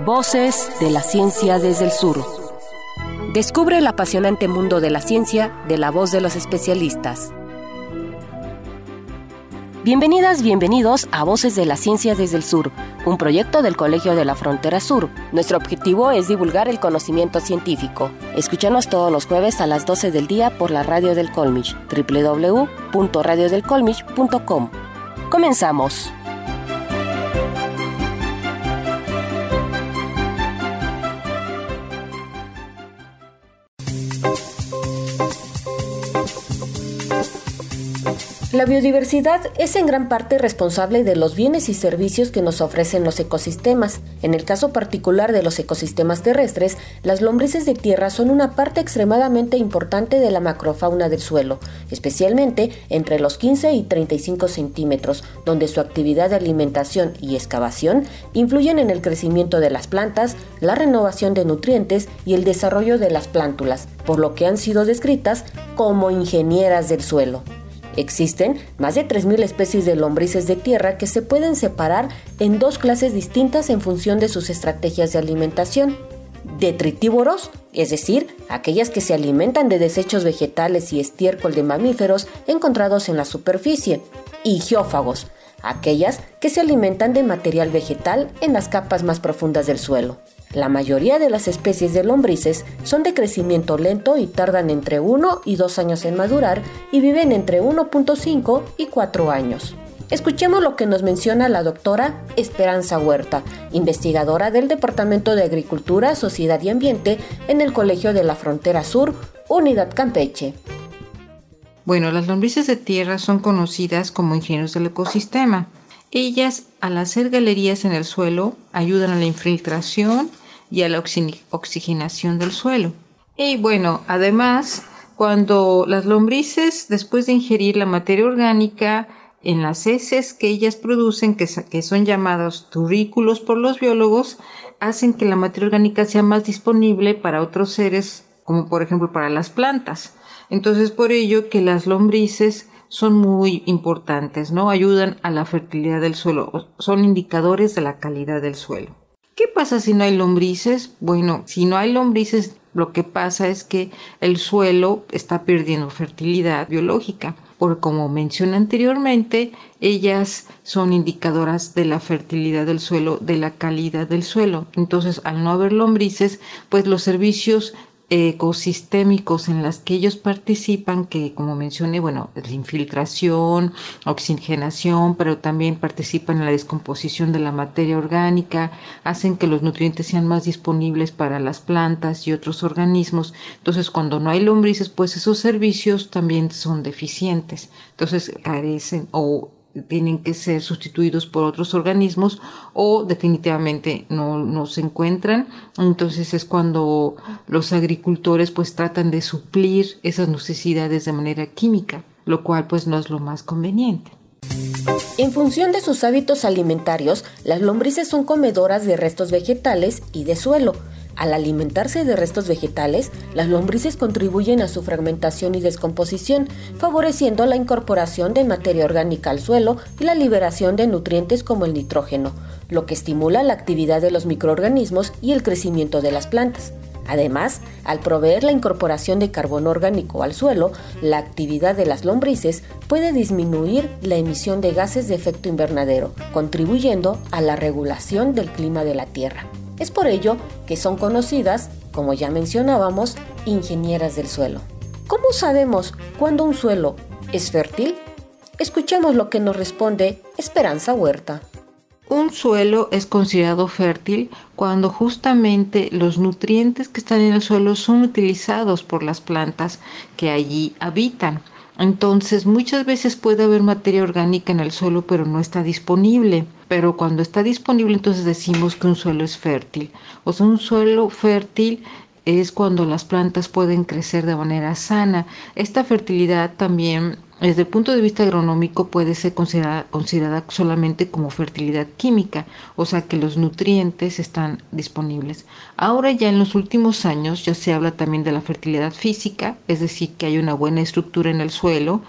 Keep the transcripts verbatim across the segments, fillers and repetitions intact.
Voces de la ciencia desde el sur. Descubre el apasionante mundo de la ciencia de la voz de los especialistas. Bienvenidas, bienvenidos a Voces de la Ciencia desde el Sur, un proyecto del Colegio de la Frontera Sur. Nuestro objetivo es divulgar el conocimiento científico. Escúchanos todos los jueves a las doce del día por la radio del Colmich, doble u doble u doble u punto radio del colmich punto com. ¡Comenzamos! La biodiversidad es en gran parte responsable de los bienes y servicios que nos ofrecen los ecosistemas. En el caso particular de los ecosistemas terrestres, las lombrices de tierra son una parte extremadamente importante de la macrofauna del suelo, especialmente entre los quince y treinta y cinco centímetros, donde su actividad de alimentación y excavación influyen en el crecimiento de las plantas, la renovación de nutrientes y el desarrollo de las plántulas, por lo que han sido descritas como ingenieras del suelo. Existen más de tres mil especies de lombrices de tierra que se pueden separar en dos clases distintas en función de sus estrategias de alimentación. Detritívoros, es decir, aquellas que se alimentan de desechos vegetales y estiércol de mamíferos encontrados en la superficie, y geófagos, aquellas que se alimentan de material vegetal en las capas más profundas del suelo. La mayoría de las especies de lombrices son de crecimiento lento y tardan entre uno y dos años en madurar y viven entre uno punto cinco y cuatro años. Escuchemos lo que nos menciona la doctora Esperanza Huerta, investigadora del Departamento de Agricultura, Sociedad y Ambiente en el Colegio de la Frontera Sur, Unidad Campeche. Bueno, las lombrices de tierra son conocidas como ingenieros del ecosistema. Ellas, al hacer galerías en el suelo, ayudan a la infiltración y a la oxi- oxigenación del suelo. Y bueno, además, cuando las lombrices, después de ingerir la materia orgánica en las heces que ellas producen, que, que son llamados turrículos por los biólogos, hacen que la materia orgánica sea más disponible para otros seres, como por ejemplo para las plantas. Entonces, por ello que las lombrices son muy importantes, ¿no? Ayudan a la fertilidad del suelo, son indicadores de la calidad del suelo. ¿Qué pasa si no hay lombrices? Bueno, si no hay lombrices, lo que pasa es que el suelo está perdiendo fertilidad biológica, porque como mencioné anteriormente, ellas son indicadoras de la fertilidad del suelo, de la calidad del suelo. Entonces, al no haber lombrices, pues los servicios ecosistémicos en las que ellos participan, que como mencioné, bueno, la infiltración, oxigenación, pero también participan en la descomposición de la materia orgánica, hacen que los nutrientes sean más disponibles para las plantas y otros organismos. Entonces, cuando no hay lombrices, pues esos servicios también son deficientes. Entonces, carecen o tienen que ser sustituidos por otros organismos o definitivamente no, no se encuentran. Entonces es cuando los agricultores pues tratan de suplir esas necesidades de manera química, lo cual pues no es lo más conveniente. En función de sus hábitos alimentarios, las lombrices son comedoras de restos vegetales y de suelo. Al alimentarse de restos vegetales, las lombrices contribuyen a su fragmentación y descomposición, favoreciendo la incorporación de materia orgánica al suelo y la liberación de nutrientes como el nitrógeno, lo que estimula la actividad de los microorganismos y el crecimiento de las plantas. Además, al proveer la incorporación de carbono orgánico al suelo, la actividad de las lombrices puede disminuir la emisión de gases de efecto invernadero, contribuyendo a la regulación del clima de la Tierra. Es por ello que son conocidas, como ya mencionábamos, ingenieras del suelo. ¿Cómo sabemos cuándo un suelo es fértil? Escuchemos lo que nos responde Esperanza Huerta. Un suelo es considerado fértil cuando justamente los nutrientes que están en el suelo son utilizados por las plantas que allí habitan. Entonces, muchas veces puede haber materia orgánica en el suelo, pero no está disponible. Pero cuando está disponible, entonces decimos que un suelo es fértil. O sea, un suelo fértil es cuando las plantas pueden crecer de manera sana. Esta fertilidad también, desde el punto de vista agronómico, puede ser considerada, considerada solamente como fertilidad química, o sea que los nutrientes están disponibles. Ahora ya en los últimos años ya se habla también de la fertilidad física, es decir, que hay una buena estructura en el suelo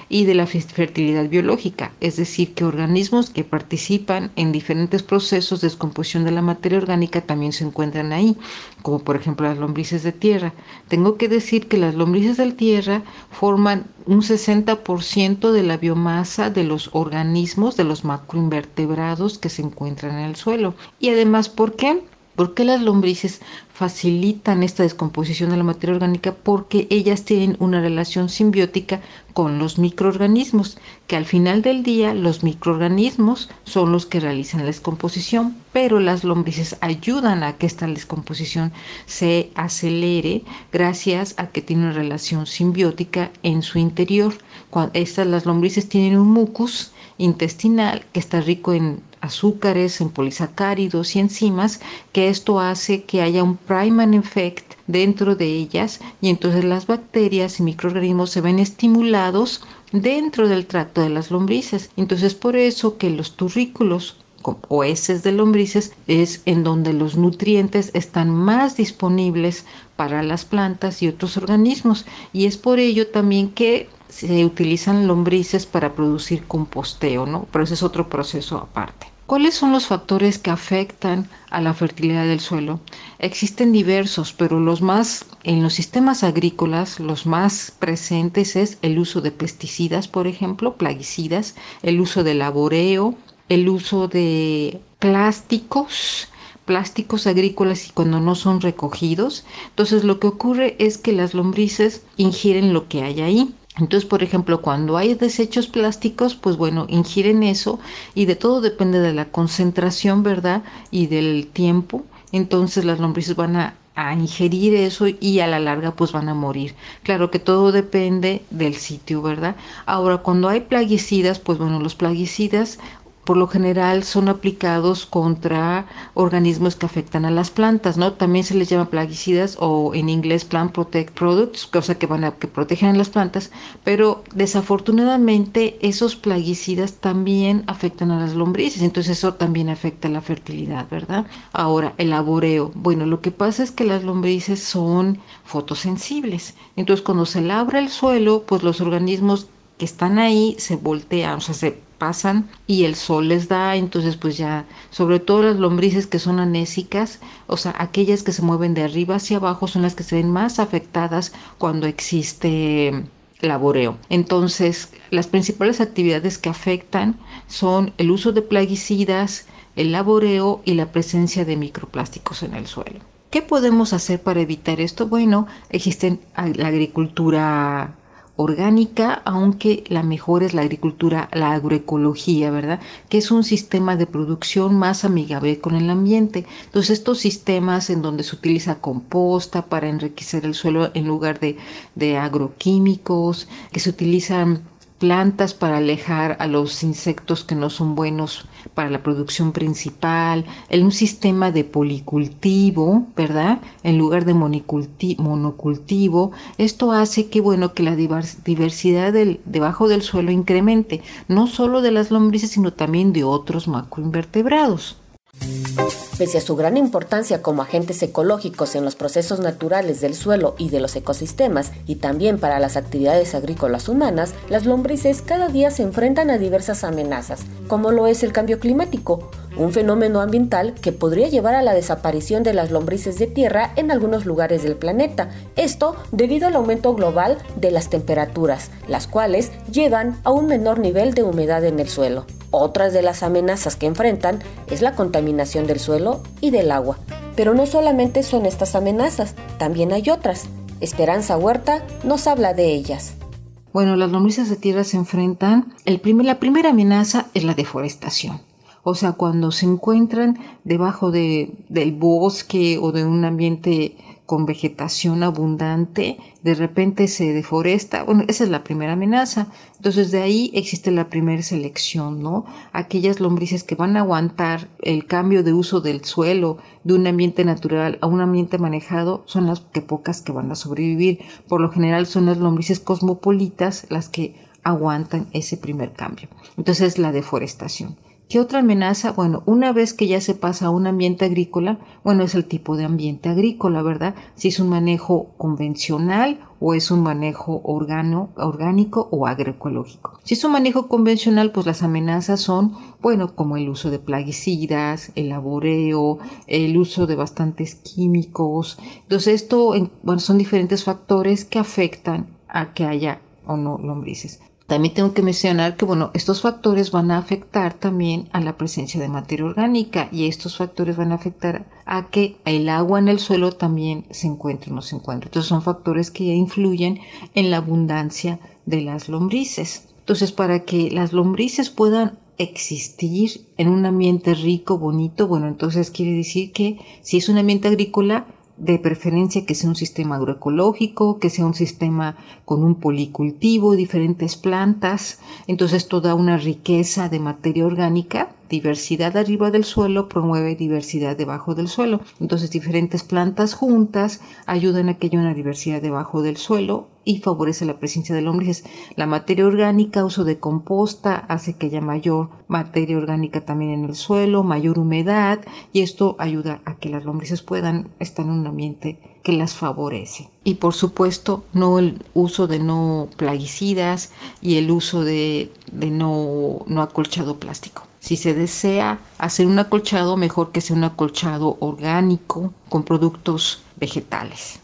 y de la fertilidad biológica, es decir, que organismos que participan en diferentes procesos de descomposición de la materia orgánica también se encuentran ahí, como por ejemplo las lombrices de tierra. Tengo que decir que las lombrices de tierra forman un sesenta por ciento de la biomasa de los organismos, de los macroinvertebrados que se encuentran en el suelo. Y además, ¿por qué? ¿Por qué las lombrices facilitan esta descomposición de la materia orgánica? Porque ellas tienen una relación simbiótica con los microorganismos, que al final del día los microorganismos son los que realizan la descomposición, pero las lombrices ayudan a que esta descomposición se acelere gracias a que tienen una relación simbiótica en su interior. Cuando estas, las lombrices tienen un mucus intestinal que está rico en azúcares, en polisacáridos y enzimas, que esto hace que haya un priming effect dentro de ellas y entonces las bacterias y microorganismos se ven estimulados dentro del tracto de las lombrices. Entonces por eso que los turrículos o heces de lombrices es en donde los nutrientes están más disponibles para las plantas y otros organismos, y es por ello también que se utilizan lombrices para producir composteo, ¿no? Pero ese es otro proceso aparte. ¿Cuáles son los factores que afectan a la fertilidad del suelo? Existen diversos, pero los más, en los sistemas agrícolas, los más presentes es el uso de pesticidas, por ejemplo, plaguicidas, el uso de laboreo, el uso de plásticos, plásticos agrícolas y cuando no son recogidos. Entonces lo que ocurre es que las lombrices ingieren lo que hay ahí. Entonces, por ejemplo, cuando hay desechos plásticos, pues bueno, ingieren eso y de todo depende de la concentración, ¿verdad? Y del tiempo. Entonces las lombrices van a, a ingerir eso y a la larga pues van a morir. Claro que todo depende del sitio, ¿verdad? Ahora, cuando hay plaguicidas, pues bueno, los plaguicidas por lo general son aplicados contra organismos que afectan a las plantas, ¿no? También se les llama plaguicidas o en inglés Plant Protect Products, cosa que van a que protegen a las plantas, pero desafortunadamente esos plaguicidas también afectan a las lombrices, entonces eso también afecta la fertilidad, ¿verdad? Ahora, el laboreo. Bueno, lo que pasa es que las lombrices son fotosensibles, entonces cuando se labra el suelo, pues los organismos que están ahí se voltean, o sea, se pasan y el sol les da, entonces pues ya, sobre todo las lombrices que son anésicas, o sea, aquellas que se mueven de arriba hacia abajo son las que se ven más afectadas cuando existe laboreo. Entonces, las principales actividades que afectan son el uso de plaguicidas, el laboreo y la presencia de microplásticos en el suelo. ¿Qué podemos hacer para evitar esto? Bueno, existe la agricultura orgánica, aunque la mejor es la agricultura, la agroecología, ¿verdad? Que es un sistema de producción más amigable con el ambiente. Entonces, estos sistemas en donde se utiliza composta para enriquecer el suelo en lugar de, de agroquímicos, que se utilizan plantas para alejar a los insectos que no son buenos para la producción principal, en un sistema de policultivo, ¿verdad? En lugar de monocultivo. Esto hace que, bueno, que la diversidad del, debajo del suelo incremente, no solo de las lombrices, sino también de otros macroinvertebrados. Pese a su gran importancia como agentes ecológicos en los procesos naturales del suelo y de los ecosistemas, y también para las actividades agrícolas humanas, las lombrices cada día se enfrentan a diversas amenazas, como lo es el cambio climático, un fenómeno ambiental que podría llevar a la desaparición de las lombrices de tierra en algunos lugares del planeta. Esto debido al aumento global de las temperaturas, las cuales llevan a un menor nivel de humedad en el suelo. Otras de las amenazas que enfrentan es la contaminación del suelo y del agua. Pero no solamente son estas amenazas, también hay otras. Esperanza Huerta nos habla de ellas. Bueno, las lombrices de tierra se enfrentan, el primer, la primera amenaza es la deforestación. O sea, cuando se encuentran debajo de, del bosque o de un ambiente con vegetación abundante, de repente se deforesta. Bueno, esa es la primera amenaza. Entonces, de ahí existe la primera selección, ¿no? Aquellas lombrices que van a aguantar el cambio de uso del suelo de un ambiente natural a un ambiente manejado son las que pocas que van a sobrevivir. Por lo general son las lombrices cosmopolitas las que aguantan ese primer cambio. Entonces, la deforestación. ¿Qué otra amenaza? Bueno, una vez que ya se pasa a un ambiente agrícola, bueno, es el tipo de ambiente agrícola, ¿verdad? Si es un manejo convencional o es un manejo organo, orgánico o agroecológico. Si es un manejo convencional, pues las amenazas son, bueno, como el uso de plaguicidas, el laboreo, el uso de bastantes químicos. Entonces, esto, bueno, son diferentes factores que afectan a que haya o no lombrices. También tengo que mencionar que, bueno, estos factores van a afectar también a la presencia de materia orgánica y estos factores van a afectar a que el agua en el suelo también se encuentre o no se encuentre. Entonces son factores que influyen en la abundancia de las lombrices. Entonces, para que las lombrices puedan existir en un ambiente rico, bonito, bueno, entonces quiere decir que si es un ambiente agrícola, de preferencia que sea un sistema agroecológico, que sea un sistema con un policultivo, diferentes plantas. Entonces toda una riqueza de materia orgánica, diversidad arriba del suelo promueve diversidad debajo del suelo. Entonces diferentes plantas juntas ayudan a que haya una diversidad debajo del suelo y favorece la presencia de lombrices. La materia orgánica, uso de composta, hace que haya mayor materia orgánica también en el suelo, mayor humedad, y esto ayuda a que las lombrices puedan estar en un ambiente que las favorece. Y por supuesto, no el uso de no plaguicidas y el uso de, de no, no acolchado plástico. Si se desea hacer un acolchado, mejor que sea un acolchado orgánico con productos vegetales.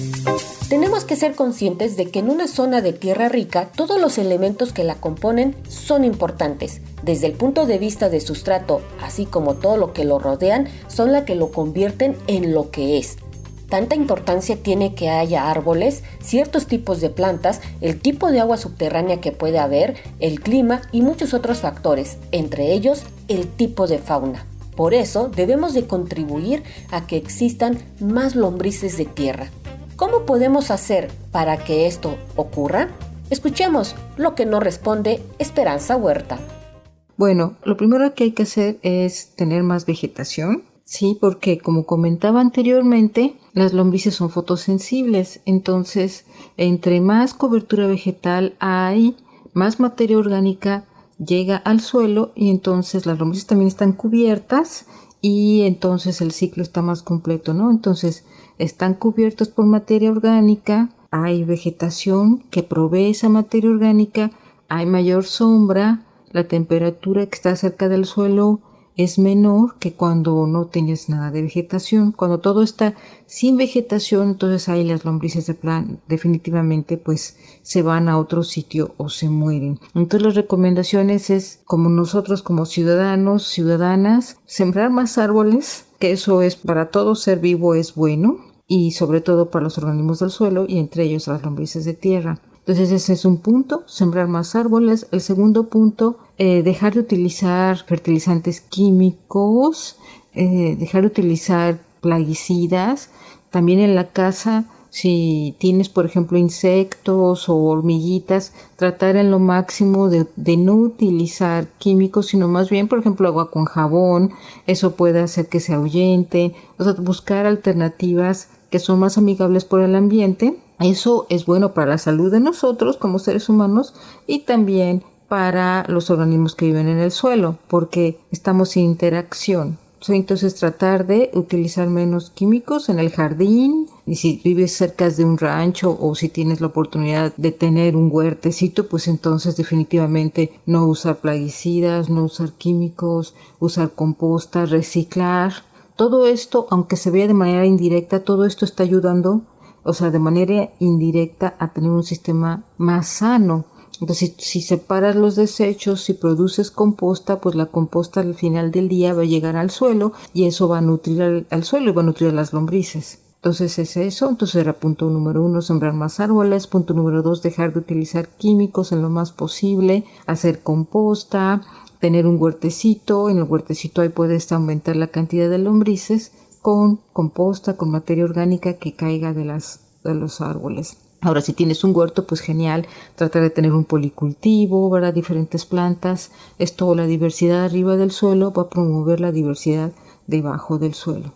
Tenemos que ser conscientes de que en una zona de tierra rica, todos los elementos que la componen son importantes. Desde el punto de vista de sustrato, así como todo lo que lo rodean, son la que lo convierten en lo que es. Tanta importancia tiene que haya árboles, ciertos tipos de plantas, el tipo de agua subterránea que puede haber, el clima y muchos otros factores, entre ellos el tipo de fauna. Por eso debemos de contribuir a que existan más lombrices de tierra. ¿Cómo podemos hacer para que esto ocurra? Escuchemos lo que nos responde Esperanza Huerta. Bueno, lo primero que hay que hacer es tener más vegetación, sí, porque como comentaba anteriormente, las lombrices son fotosensibles, entonces entre más cobertura vegetal hay, más materia orgánica llega al suelo y entonces las lombrices también están cubiertas y entonces el ciclo está más completo, ¿no? Entonces están cubiertos por materia orgánica, hay vegetación que provee esa materia orgánica, hay mayor sombra, la temperatura que está cerca del suelo es menor que cuando no tienes nada de vegetación. Cuando todo está sin vegetación, entonces ahí las lombrices de plan definitivamente pues se van a otro sitio o se mueren. Entonces las recomendaciones es, como nosotros como ciudadanos, ciudadanas, sembrar más árboles, que eso es para todo ser vivo es bueno, y sobre todo para los organismos del suelo y entre ellos las lombrices de tierra. Entonces ese es un punto, sembrar más árboles. El segundo punto, eh, dejar de utilizar fertilizantes químicos, eh, dejar de utilizar plaguicidas. También en la casa, si tienes por ejemplo insectos o hormiguitas, tratar en lo máximo de, de no utilizar químicos, sino más bien por ejemplo agua con jabón. Eso puede hacer que se ahuyente. O sea, buscar alternativas que son más amigables por el ambiente. Eso es bueno para la salud de nosotros como seres humanos y también para los organismos que viven en el suelo, porque estamos en interacción. Entonces tratar de utilizar menos químicos en el jardín, y si vives cerca de un rancho o si tienes la oportunidad de tener un huertecito, pues entonces definitivamente no usar plaguicidas, no usar químicos, usar composta, reciclar. Todo esto, aunque se vea de manera indirecta, todo esto está ayudando, o sea, de manera indirecta a tener un sistema más sano. Entonces, si, si separas los desechos, si produces composta, pues la composta al final del día va a llegar al suelo y eso va a nutrir al, al suelo y va a nutrir a las lombrices. Entonces es eso. Entonces era punto número uno, sembrar más árboles. Punto número dos, dejar de utilizar químicos en lo más posible, hacer composta, tener un huertecito. En el huertecito ahí puedes aumentar la cantidad de lombrices con composta, con materia orgánica que caiga de, las, de los árboles. Ahora, si tienes un huerto, pues genial, tratar de tener un policultivo, ¿verdad? Diferentes plantas. Esto, la diversidad arriba del suelo va a promover la diversidad debajo del suelo.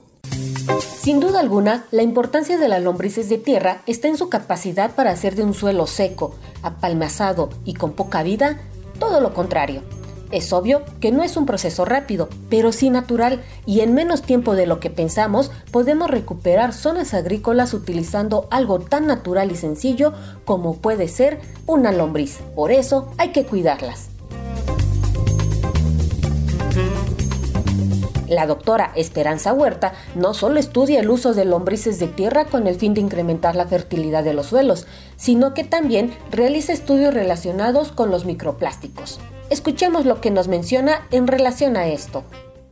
Sin duda alguna, la importancia de las lombrices de tierra está en su capacidad para hacer de un suelo seco, apalmazado y con poca vida, todo lo contrario. Es obvio que no es un proceso rápido, pero sí natural, y en menos tiempo de lo que pensamos podemos recuperar zonas agrícolas utilizando algo tan natural y sencillo como puede ser una lombriz. Por eso hay que cuidarlas. La doctora Esperanza Huerta no solo estudia el uso de lombrices de tierra con el fin de incrementar la fertilidad de los suelos, sino que también realiza estudios relacionados con los microplásticos. Escuchemos lo que nos menciona en relación a esto.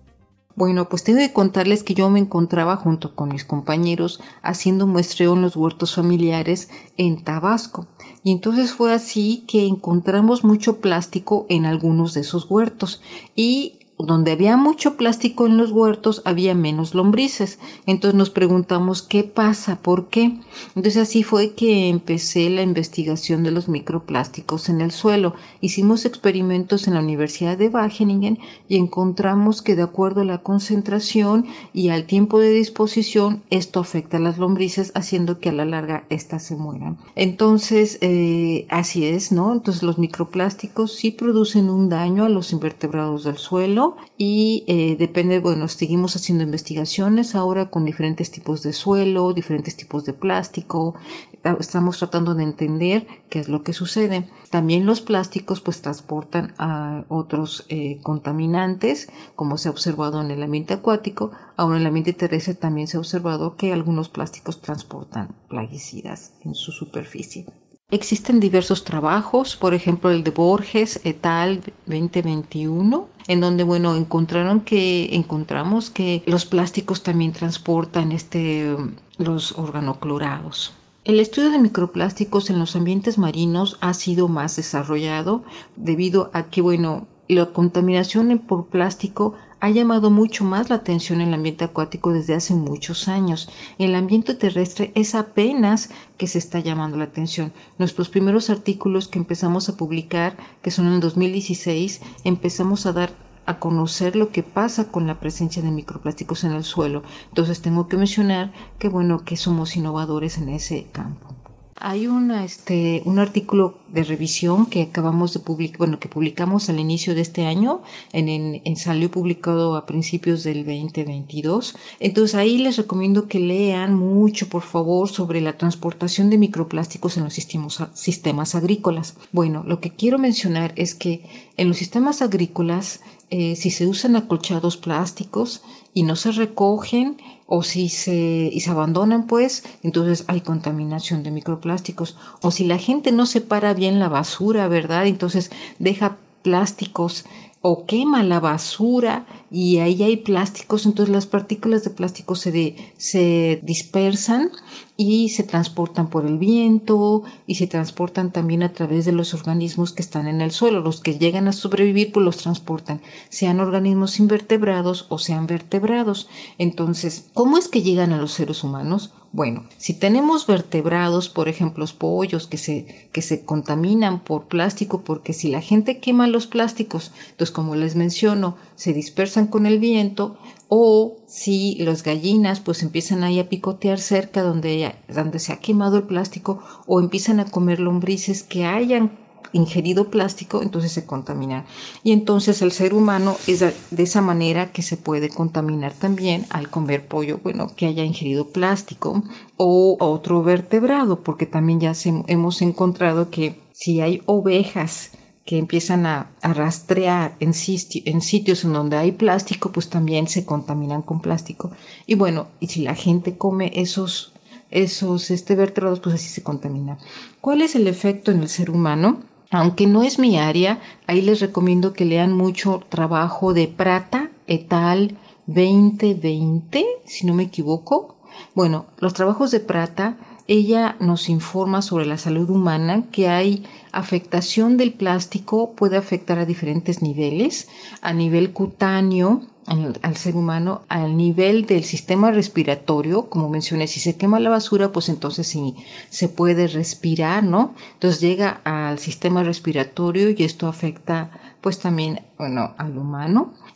Bueno, pues tengo que contarles que yo me encontraba junto con mis compañeros haciendo muestreo en los huertos familiares en Tabasco. Y entonces fue así que encontramos mucho plástico en algunos de esos huertos. Y donde había mucho plástico en los huertos había menos lombrices. Entonces nos preguntamos qué pasa, por qué. Entonces así fue que empecé la investigación de los microplásticos en el suelo. Hicimos experimentos en la Universidad de Wageningen y encontramos que de acuerdo a la concentración y al tiempo de disposición, esto afecta a las lombrices, haciendo que a la larga éstas se mueran. Entonces eh, así es, ¿no? Entonces los microplásticos sí producen un daño a los invertebrados del suelo. Y eh, depende, bueno, seguimos haciendo investigaciones ahora con diferentes tipos de suelo, diferentes tipos de plástico. Estamos tratando de entender qué es lo que sucede. También los plásticos pues transportan a otros eh, contaminantes, como se ha observado en el ambiente acuático. Ahora en el ambiente terrestre también se ha observado que algunos plásticos transportan plaguicidas en su superficie. Existen diversos trabajos, por ejemplo el de Borges et al. veinte veintiuno, en donde bueno encontraron que encontramos que los plásticos también transportan este los organoclorados. El estudio de microplásticos en los ambientes marinos ha sido más desarrollado debido a que bueno la contaminación por plástico ha llamado mucho más la atención en el ambiente acuático desde hace muchos años. En el ambiente terrestre es apenas que se está llamando la atención. Nuestros primeros artículos que empezamos a publicar, que son en el dos mil dieciséis, empezamos a dar a conocer lo que pasa con la presencia de microplásticos en el suelo. Entonces tengo que mencionar que bueno que somos innovadores en ese campo. Hay una, este, un artículo de revisión que acabamos de publicar, bueno, que publicamos al inicio de este año, en, en, en salió publicado a principios del veinte veintidós. Entonces ahí les recomiendo que lean mucho, por favor, sobre la transportación de microplásticos en los sistemas, sistemas agrícolas. Bueno, lo que quiero mencionar es que en los sistemas agrícolas, eh, si se usan acolchados plásticos y no se recogen, o si se, y se abandonan, pues, entonces hay contaminación de microplásticos. O si la gente no separa bien la basura, ¿verdad? Entonces deja plásticos o quema la basura y ahí hay plásticos, entonces las partículas de plástico se, de, se dispersan y se transportan por el viento y se transportan también a través de los organismos que están en el suelo. Los que llegan a sobrevivir pues los transportan, sean organismos invertebrados o sean vertebrados. Entonces, ¿cómo es que llegan a los seres humanos? Bueno, si tenemos vertebrados, por ejemplo, los pollos que se, que se contaminan por plástico, porque si la gente quema los plásticos, entonces como les menciono, se dispersan con el viento, o si las gallinas pues empiezan ahí a picotear cerca donde, donde se ha quemado el plástico, o empiezan a comer lombrices que hayan ingerido plástico, entonces se contaminan. Y entonces el ser humano es de esa manera que se puede contaminar también al comer pollo, bueno, que haya ingerido plástico o otro vertebrado, porque también ya se, hemos encontrado que si hay ovejas que empiezan a, a rastrear en, sitio, en sitios en donde hay plástico, pues también se contaminan con plástico. Y bueno, y si la gente come esos, esos este, vertebrados, pues así se contamina. ¿Cuál es el efecto en el ser humano? Aunque no es mi área, ahí les recomiendo que lean mucho trabajo de Prata et al. veinte veinte, si no me equivoco. Bueno, los trabajos de Prata, ella nos informa sobre la salud humana, que hay afectación del plástico, puede afectar a diferentes niveles, a nivel cutáneo, al, al ser humano, al nivel del sistema respiratorio, como mencioné, si se quema la basura, pues entonces sí se puede respirar, ¿no? Entonces llega al sistema respiratorio y esto afecta pues también, bueno, al humano.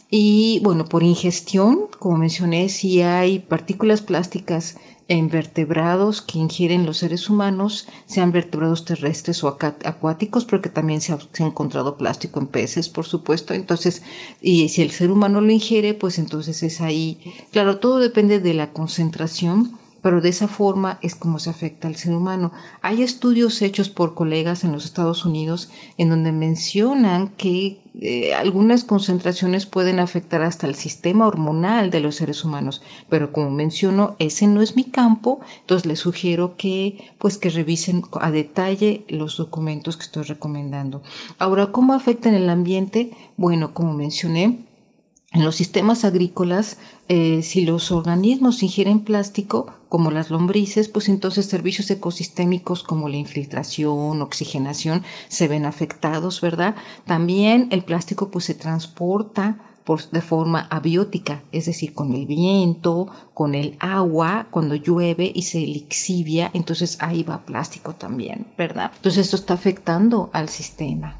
Y bueno, por ingestión, como mencioné, sí hay partículas plásticas en vertebrados que ingieren los seres humanos, sean vertebrados terrestres o acuáticos, porque también se ha, se ha encontrado plástico en peces, por supuesto. Entonces, y si el ser humano lo ingiere, pues entonces es ahí. Claro, todo depende de la concentración, pero de esa forma es como se afecta al ser humano. Hay estudios hechos por colegas en los Estados Unidos en donde mencionan que eh, algunas concentraciones pueden afectar hasta el sistema hormonal de los seres humanos, pero como menciono, ese no es mi campo, entonces les sugiero que pues que revisen a detalle los documentos que estoy recomendando. Ahora, ¿cómo afecta en el ambiente? Bueno, como mencioné, en los sistemas agrícolas, eh, si los organismos ingieren plástico, como las lombrices, pues entonces servicios ecosistémicos como la infiltración, oxigenación, se ven afectados, ¿verdad? También el plástico pues se transporta por, de forma abiótica, es decir, con el viento, con el agua, cuando llueve y se lixivia, entonces ahí va plástico también, ¿verdad? Entonces esto está afectando al sistema.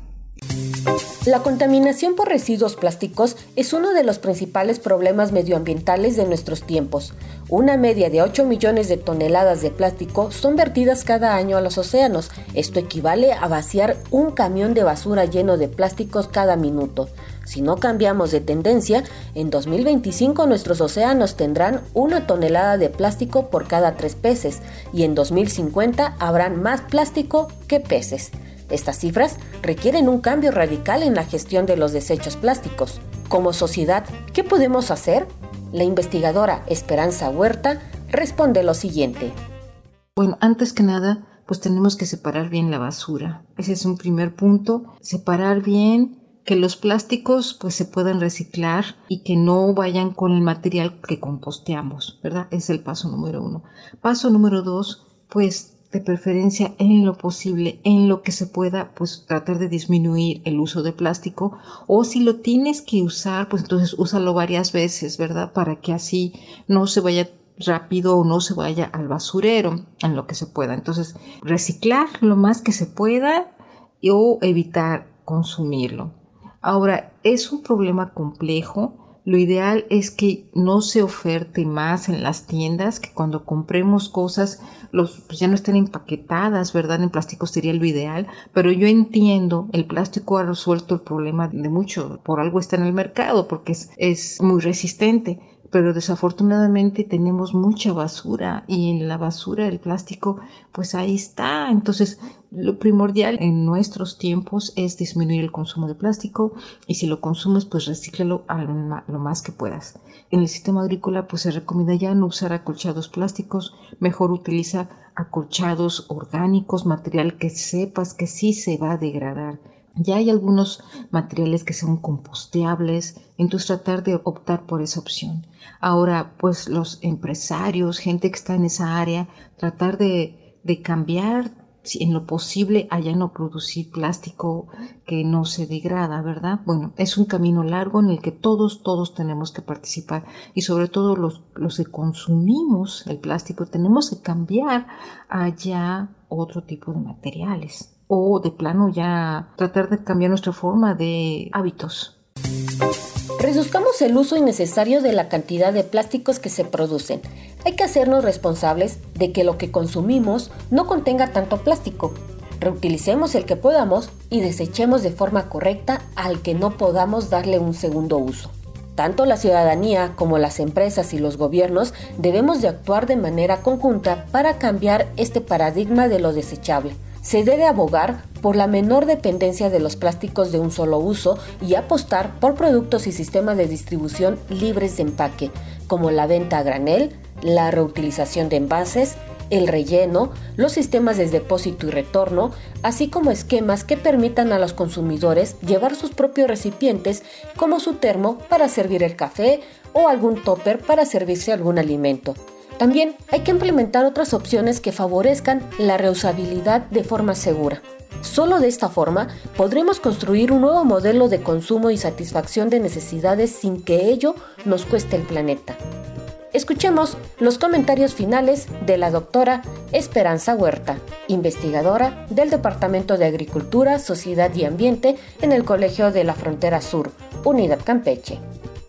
La contaminación por residuos plásticos es uno de los principales problemas medioambientales de nuestros tiempos. Una media de ocho millones de toneladas de plástico son vertidas cada año a los océanos. Esto equivale a vaciar un camión de basura lleno de plásticos cada minuto. Si no cambiamos de tendencia, en dos mil veinticinco nuestros océanos tendrán una tonelada de plástico por cada tres peces y en dos mil cincuenta habrán más plástico que peces. Estas cifras requieren un cambio radical en la gestión de los desechos plásticos. Como sociedad, ¿qué podemos hacer? La investigadora Esperanza Huerta responde lo siguiente. Bueno, antes que nada, pues tenemos que separar bien la basura. Ese es un primer punto. Separar bien, que los plásticos pues se puedan reciclar y que no vayan con el material que composteamos, ¿verdad? Es el paso número uno. Paso número dos, pues de preferencia en lo posible, en lo que se pueda, pues tratar de disminuir el uso de plástico, o si lo tienes que usar, pues entonces úsalo varias veces, ¿verdad? Para que así no se vaya rápido o no se vaya al basurero, en lo que se pueda. Entonces, reciclar lo más que se pueda o evitar consumirlo. Ahora, es un problema complejo. Lo ideal es que no se oferte más en las tiendas, que cuando compremos cosas los, pues ya no estén empaquetadas, ¿verdad? En plástico sería lo ideal, pero yo entiendo, el plástico ha resuelto el problema de mucho, por algo está en el mercado, porque es, es muy resistente. Pero desafortunadamente tenemos mucha basura y en la basura el plástico pues ahí está. Entonces lo primordial en nuestros tiempos es disminuir el consumo de plástico y si lo consumes pues recíclalo a lo más que puedas. En el sistema agrícola pues se recomienda ya no usar acolchados plásticos, mejor utiliza acolchados orgánicos, material que sepas que sí se va a degradar. Ya hay algunos materiales que son composteables, entonces tratar de optar por esa opción. Ahora, pues los empresarios, gente que está en esa área, tratar de, de cambiar en lo posible a ya no producir plástico que no se degrada, ¿verdad? Bueno, es un camino largo en el que todos, todos tenemos que participar y sobre todo los, los que consumimos el plástico tenemos que cambiar a ya otro tipo de materiales. O de plano ya tratar de cambiar nuestra forma de hábitos. Reduzcamos el uso innecesario de la cantidad de plásticos que se producen. Hay que hacernos responsables de que lo que consumimos no contenga tanto plástico. Reutilicemos el que podamos y desechemos de forma correcta al que no podamos darle un segundo uso. Tanto la ciudadanía como las empresas y los gobiernos debemos de actuar de manera conjunta para cambiar este paradigma de lo desechable. Se debe abogar por la menor dependencia de los plásticos de un solo uso y apostar por productos y sistemas de distribución libres de empaque, como la venta a granel, la reutilización de envases, el relleno, los sistemas de depósito y retorno, así como esquemas que permitan a los consumidores llevar sus propios recipientes, como su termo para servir el café o algún tupper para servirse algún alimento. También hay que implementar otras opciones que favorezcan la reusabilidad de forma segura. Solo de esta forma podremos construir un nuevo modelo de consumo y satisfacción de necesidades sin que ello nos cueste el planeta. Escuchemos los comentarios finales de la doctora Esperanza Huerta, investigadora del Departamento de Agricultura, Sociedad y Ambiente en el Colegio de la Frontera Sur, Unidad Campeche.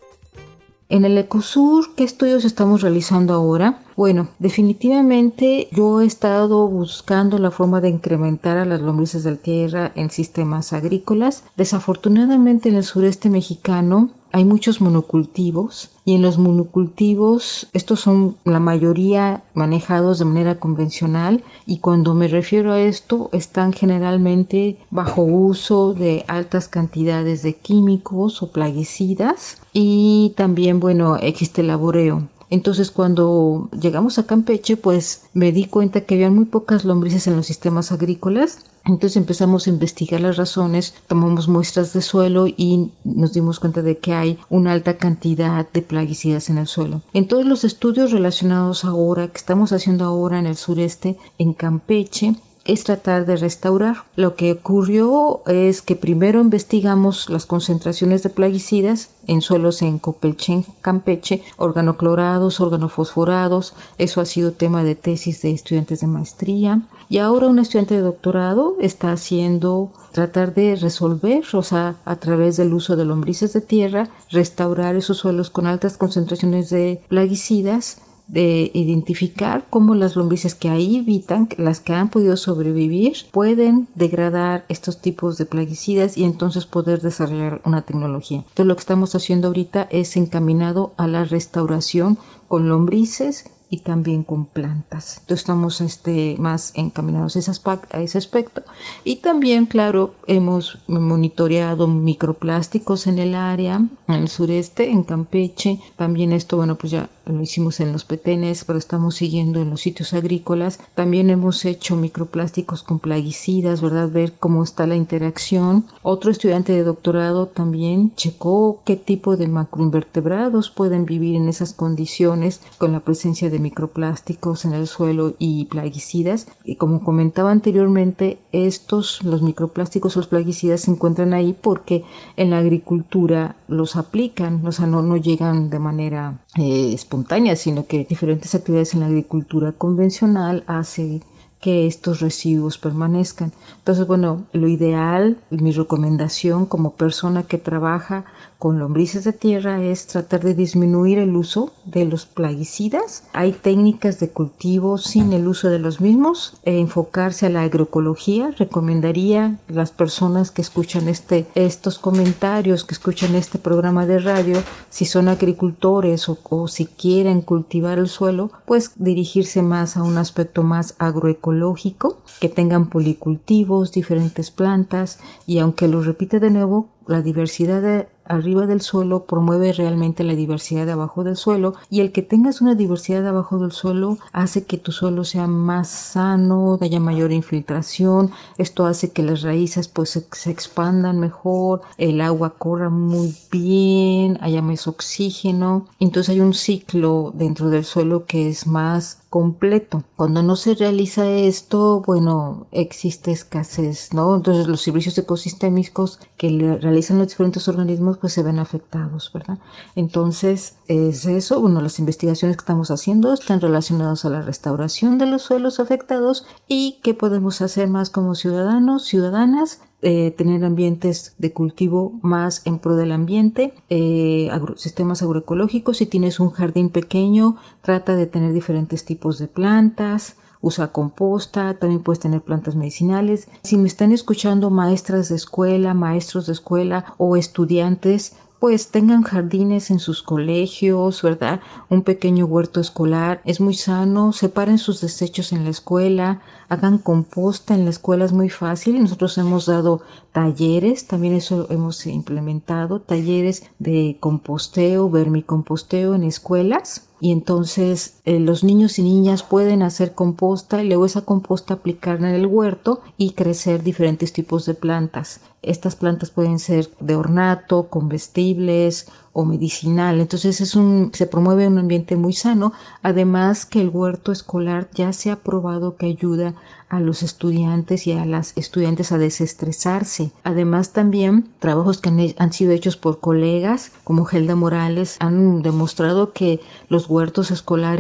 En el Ecosur, ¿qué estudios estamos realizando ahora? Bueno, definitivamente yo he estado buscando la forma de incrementar a las lombrices de tierra en sistemas agrícolas. Desafortunadamente en el sureste mexicano hay muchos monocultivos y en los monocultivos estos son la mayoría manejados de manera convencional, y cuando me refiero a esto están generalmente bajo uso de altas cantidades de químicos o plaguicidas, y también bueno existe el laboreo. Entonces cuando llegamos a Campeche pues me di cuenta que había muy pocas lombrices en los sistemas agrícolas. Entonces empezamos a investigar las razones, tomamos muestras de suelo y nos dimos cuenta de que hay una alta cantidad de plaguicidas en el suelo. En todos los estudios relacionados ahora, que estamos haciendo ahora en el sureste, en Campeche, es tratar de restaurar. Lo que ocurrió es que primero investigamos las concentraciones de plaguicidas en suelos en Copelchen, Campeche, organoclorados, organofosforados. Eso ha sido tema de tesis de estudiantes de maestría. Y ahora un estudiante de doctorado está haciendo, tratar de resolver, o sea, a través del uso de lombrices de tierra, restaurar esos suelos con altas concentraciones de plaguicidas, de identificar cómo las lombrices que ahí habitan, las que han podido sobrevivir, pueden degradar estos tipos de plaguicidas y entonces poder desarrollar una tecnología. Entonces lo que estamos haciendo ahorita es encaminado a la restauración con lombrices y también con plantas. Entonces estamos este, más encaminados a ese, a ese aspecto. Y también, claro, hemos monitoreado microplásticos en el área, en el sureste, en Campeche. También esto, bueno, pues ya lo hicimos en los petenes, pero estamos siguiendo en los sitios agrícolas. También hemos hecho microplásticos con plaguicidas, ¿verdad? Ver cómo está la interacción. Otro estudiante de doctorado también checó qué tipo de macroinvertebrados pueden vivir en esas condiciones con la presencia de microplásticos en el suelo y plaguicidas. Y como comentaba anteriormente, estos, los microplásticos o los plaguicidas se encuentran ahí porque en la agricultura los aplican, o sea, no, no llegan de manera eh, espontánea, sino que diferentes actividades en la agricultura convencional hacen que estos residuos permanezcan. Entonces, bueno, lo ideal, mi recomendación como persona que trabaja con lombrices de tierra es tratar de disminuir el uso de los plaguicidas. Hay técnicas de cultivo sin el uso de los mismos, e enfocarse a la agroecología. Recomendaría a las personas que escuchan este, estos comentarios, que escuchan este programa de radio, si son agricultores o, o si quieren cultivar el suelo, pues dirigirse más a un aspecto más agroecológico, que tengan policultivos, diferentes plantas, y aunque lo repite de nuevo, la diversidad de arriba del suelo promueve realmente la diversidad de abajo del suelo, y el que tengas una diversidad de abajo del suelo hace que tu suelo sea más sano, haya mayor infiltración. Esto hace que las raíces pues se, se expandan mejor, el agua corra muy bien, haya más oxígeno. Entonces hay un ciclo dentro del suelo que es más completo. Cuando no se realiza esto, bueno, existe escasez, ¿no? Entonces los servicios ecosistémicos que le realizan los diferentes organismos pues se ven afectados, ¿verdad? Entonces es eso. Bueno, las investigaciones que estamos haciendo están relacionadas a la restauración de los suelos afectados, y qué podemos hacer más como ciudadanos, ciudadanas. Eh, tener ambientes de cultivo más en pro del ambiente, eh, agro, sistemas agroecológicos. Si tienes un jardín pequeño, trata de tener diferentes tipos de plantas, usa composta, también puedes tener plantas medicinales. Si me están escuchando maestras de escuela, maestros de escuela o estudiantes, pues tengan jardines en sus colegios, ¿verdad? Un pequeño huerto escolar es muy sano. Separen sus desechos en la escuela, hagan composta en la escuela, es muy fácil. Nosotros hemos dado talleres, también eso hemos implementado, talleres de composteo, vermicomposteo en escuelas. Y entonces eh, los niños y niñas pueden hacer composta y luego esa composta aplicarla en el huerto y crecer diferentes tipos de plantas. Estas plantas pueden ser de ornato, comestibles o medicinal. Entonces es un, se promueve un ambiente muy sano. Además que el huerto escolar ya se ha probado que ayuda a los estudiantes y a las estudiantes a desestresarse. Además también trabajos que han, han sido hechos por colegas como Helda Morales han demostrado que los huertos escolares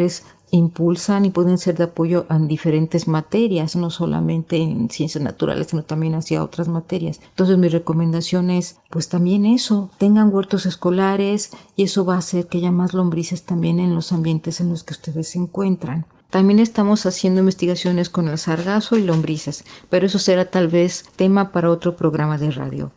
impulsan y pueden ser de apoyo en diferentes materias, no solamente en ciencias naturales, sino también hacia otras materias. Entonces mi recomendación es, pues también eso, tengan huertos escolares y eso va a hacer que haya más lombrices también en los ambientes en los que ustedes se encuentran. También estamos haciendo investigaciones con el sargazo y lombrices, pero eso será tal vez tema para otro programa de radio.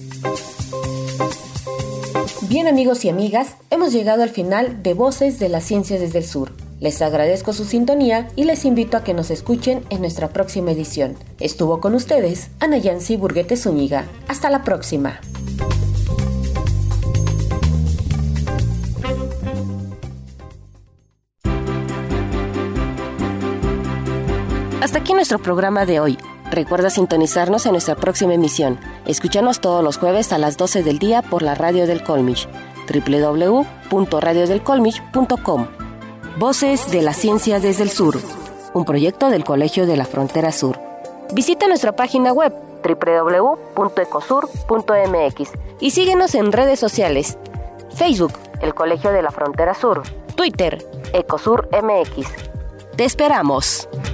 Bien, amigos y amigas, hemos llegado al final de Voces de la Ciencia desde el Sur. Les agradezco su sintonía y les invito a que nos escuchen en nuestra próxima edición. Estuvo con ustedes Ana Yancy Burguete Zúñiga. Hasta la próxima. Hasta aquí nuestro programa de hoy. Recuerda sintonizarnos en nuestra próxima emisión. Escúchanos todos los jueves a las doce del día por la Radio del Colmich, doble u doble u doble u punto radio del colmich punto com. Voces de la Ciencia desde el Sur, un proyecto del Colegio de la Frontera Sur. Visita nuestra página web doble u doble u doble u punto ecosur punto m x y síguenos en redes sociales: Facebook, el Colegio de la Frontera Sur; Twitter, Ecosur M X. ¡Te esperamos!